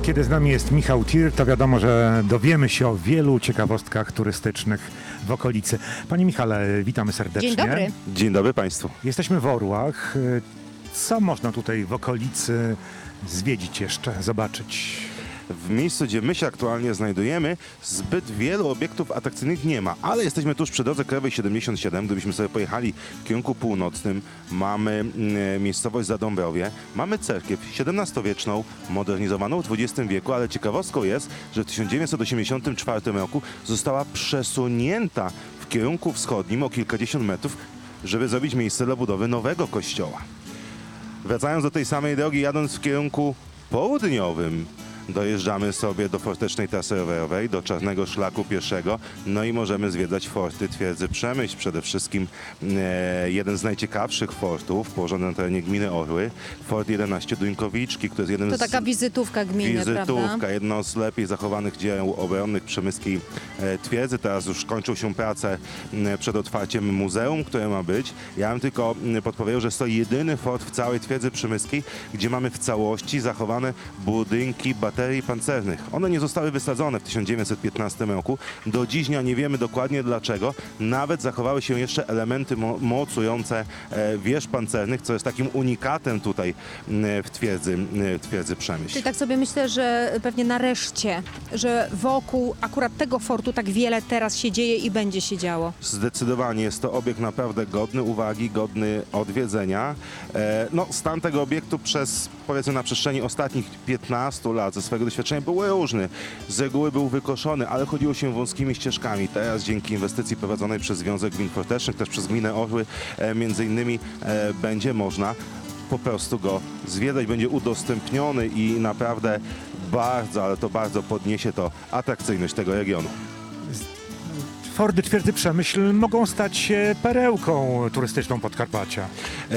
Kiedy z nami jest Michał Tir, to wiadomo, że dowiemy się o wielu ciekawostkach turystycznych w okolicy. Panie Michale, witamy serdecznie. Dzień dobry. Dzień dobry Państwu. Jesteśmy w Orłach. Co można tutaj w okolicy zwiedzić jeszcze, zobaczyć? W miejscu, gdzie my się aktualnie znajdujemy, zbyt wielu obiektów atrakcyjnych nie ma, ale jesteśmy tuż przy drodze krajowej 77. Gdybyśmy sobie pojechali w kierunku północnym, mamy miejscowość Zadąbrowie, mamy cerkiew XVII-wieczną, modernizowaną w XX wieku, ale ciekawostką jest, że w 1984 roku została przesunięta w kierunku wschodnim o kilkadziesiąt metrów, żeby zrobić miejsce dla budowy nowego kościoła. Wracając do tej samej drogi, jadąc w kierunku południowym, dojeżdżamy sobie do fortecznej trasy rowerowej, do Czarnego Szlaku Pieszego, no i możemy zwiedzać forty twierdzy Przemyśl. Przede wszystkim jeden z najciekawszych fortów położony na terenie gminy Orły, Fort 11 Duńkowiczki, który jest jednym To taka wizytówka gminy, prawda? Jedno z lepiej zachowanych dzieł obronnych przemyskiej twierdzy. Teraz już kończą się prace przed otwarciem muzeum, które ma być. Ja bym tylko podpowiedział, że jest to jedyny fort w całej twierdzy przemyskiej, gdzie mamy w całości zachowane budynki baterii pancernych. One nie zostały wysadzone w 1915 roku. Do dziś dnia nie wiemy dokładnie dlaczego. Nawet zachowały się jeszcze elementy mocujące wież pancernych, co jest takim unikatem tutaj w twierdzy Przemyśl. Czyli tak sobie myślę, że pewnie nareszcie, że wokół akurat tego fortu tak wiele teraz się dzieje i będzie się działo. Zdecydowanie jest to obiekt naprawdę godny uwagi, godny odwiedzenia. Stan tego obiektu powiedzmy na przestrzeni ostatnich 15 lat ze swojego doświadczenia był różny. Z reguły był wykoszony, ale chodziło się wąskimi ścieżkami. Teraz dzięki inwestycji prowadzonej przez Związek Gmin Fortecznych, też przez gminę Orły, między innymi będzie można po prostu go zwiedzać, będzie udostępniony i naprawdę bardzo, ale to bardzo podniesie to atrakcyjność tego regionu. Forty twierdzy Przemyśl mogą stać się perełką turystyczną Podkarpacia.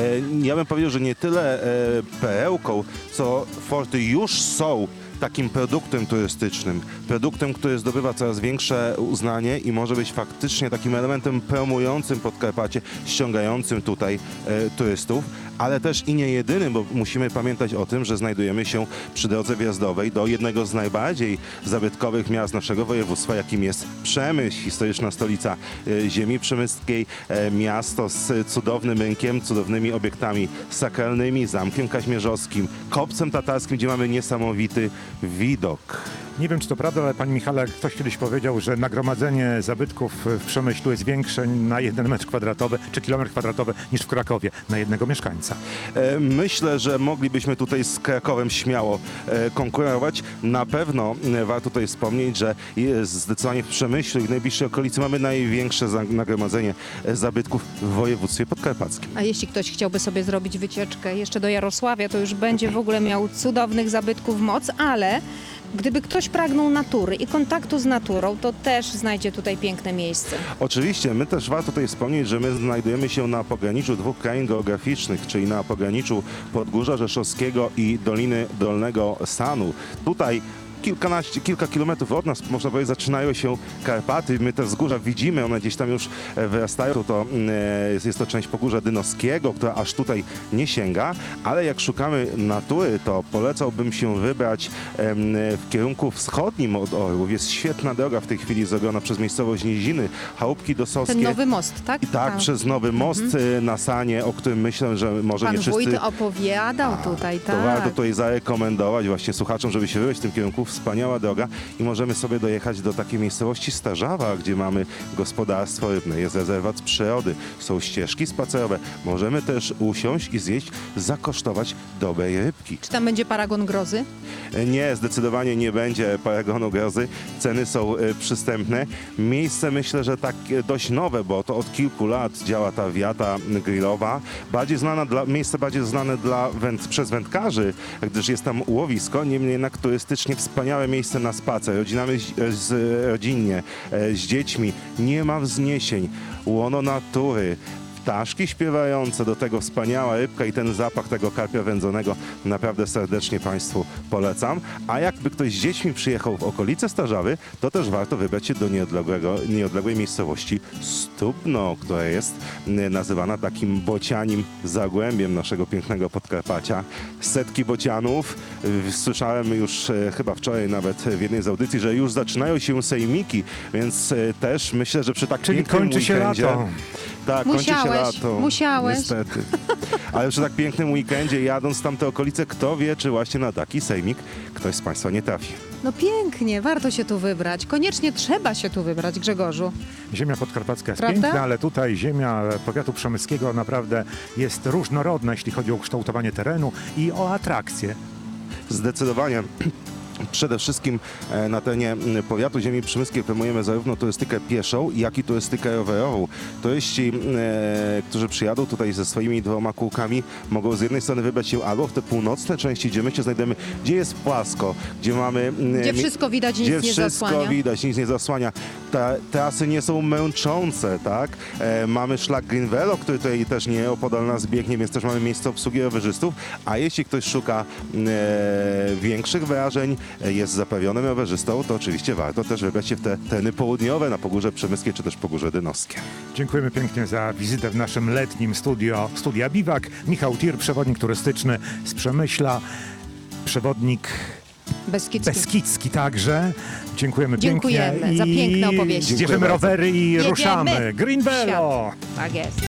Ja bym powiedział, że nie tyle perełką, co forty już są takim produktem turystycznym, produktem, który zdobywa coraz większe uznanie i może być faktycznie takim elementem promującym Podkarpacie, ściągającym tutaj turystów, ale też i nie jedynym, bo musimy pamiętać o tym, że znajdujemy się przy drodze wjazdowej do jednego z najbardziej zabytkowych miast naszego województwa, jakim jest Przemyśl, historyczna stolica ziemi przemyskiej, miasto z cudownym rynkiem, cudownymi obiektami sakralnymi, Zamkiem Kaźmierzowskim, Kopcem Tatarskim, gdzie mamy niesamowity widok. Nie wiem, czy to prawda, ale panie Michale, ktoś kiedyś powiedział, że nagromadzenie zabytków w Przemyślu jest większe na 1 metr kwadratowy czy kilometr kwadratowy niż w Krakowie na jednego mieszkańca. Myślę, że moglibyśmy tutaj z Krakowem śmiało konkurować. Na pewno warto tutaj wspomnieć, że zdecydowanie w Przemyślu i w najbliższej okolicy mamy największe nagromadzenie zabytków w województwie podkarpackim. A jeśli ktoś chciałby sobie zrobić wycieczkę jeszcze do Jarosławia, to już będzie w ogóle miał cudownych zabytków moc, ale gdyby ktoś pragnął natury i kontaktu z naturą, to też znajdzie tutaj piękne miejsce. Oczywiście, my też warto tutaj wspomnieć, że my znajdujemy się na pograniczu dwóch krain geograficznych, czyli na pograniczu Podgórza Rzeszowskiego i Doliny Dolnego Sanu. Tutaj kilka kilometrów od nas, można powiedzieć, zaczynają się Karpaty. My te wzgórza widzimy, one gdzieś tam już wyrastają. Jest to część Pogórza Dynowskiego, która aż tutaj nie sięga, ale jak szukamy natury, to polecałbym się wybrać w kierunku wschodnim od Orłów. Jest świetna droga w tej chwili zrobiona przez miejscowość Niziny, Chałupki Dosowskie. Ten nowy most, tak? I tak, przez nowy most na Sanie, o którym myślę, że może Pan nie wszyscy... wójt opowiadał tutaj, tak. To warto tutaj zarekomendować właśnie słuchaczom, żeby się wybrać w tym kierunku. Wspaniała droga i możemy sobie dojechać do takiej miejscowości Starzawa, gdzie mamy gospodarstwo rybne, jest rezerwat przyrody, są ścieżki spacerowe. Możemy też usiąść i zjeść, zakosztować dobrej rybki. Czy tam będzie paragon grozy? Nie, zdecydowanie nie będzie paragonu grozy. Ceny są przystępne. Miejsce myślę, że tak dość nowe, bo to od kilku lat działa ta wiata grillowa. Miejsce bardziej znane przez wędkarzy, gdyż jest tam łowisko, niemniej jednak turystycznie wspaniałe miejsce na spacer. Rodzinnie, z dziećmi. Nie ma wzniesień. Łono natury. ptaszki śpiewające, do tego wspaniała rybka i ten zapach tego karpia wędzonego naprawdę serdecznie Państwu polecam. A jakby ktoś z dziećmi przyjechał w okolice Starzawy, to też warto wybrać się do nieodległej miejscowości Stubno, która jest nazywana takim bocianim zagłębiem naszego pięknego Podkarpacia. Setki bocianów. Słyszałem już chyba wczoraj nawet w jednej z audycji, że już zaczynają się sejmiki, więc też myślę, że przy tak Czyli pięknym kończy się weekendzie... lato. Tak, kończy się Musiałeś, lato. musiałeś. Niestety. Ale przy tak pięknym weekendzie, jadąc w tamte okolice, kto wie, czy właśnie na taki sejmik ktoś z Państwa nie trafi. No pięknie, warto się tu wybrać. Koniecznie trzeba się tu wybrać, Grzegorzu. Ziemia podkarpacka jest Prawda? piękna, ale tutaj ziemia powiatu przemyskiego naprawdę jest różnorodna, jeśli chodzi o kształtowanie terenu i o atrakcje. Zdecydowanie. Przede wszystkim na terenie powiatu ziemi przemyskiej promujemy zarówno turystykę pieszą, jak i turystykę rowerową. Turyści, którzy przyjadą tutaj ze swoimi 2 kółkami, mogą z jednej strony wybrać się albo w te północne części, gdzie my się znajdujemy, gdzie jest płasko, gdzie mamy... Gdzie wszystko widać, nic gdzie nie wszystko zasłania. widać, nic nie zasłania. Te trasy nie są męczące, tak? Mamy szlak Green Velo, który tutaj też nieopodal nas biegnie, więc też mamy miejsce obsługi rowerzystów. A jeśli ktoś szuka większych wrażeń, jest zaprawionym rowerzystą, to oczywiście warto też wybrać się w te tereny południowe, na Pogórze Przemyskie czy też Pogórze Dynowskie. Dziękujemy pięknie za wizytę w naszym letnim studia Biwak. Michał Tir, przewodnik turystyczny z Przemyśla, przewodnik Beskidzki także. Dziękujemy Dziękujemy pięknie. za piękne opowieści. Bierzemy rowery i Jedziemy ruszamy. Green w świat. Velo! Tak jest.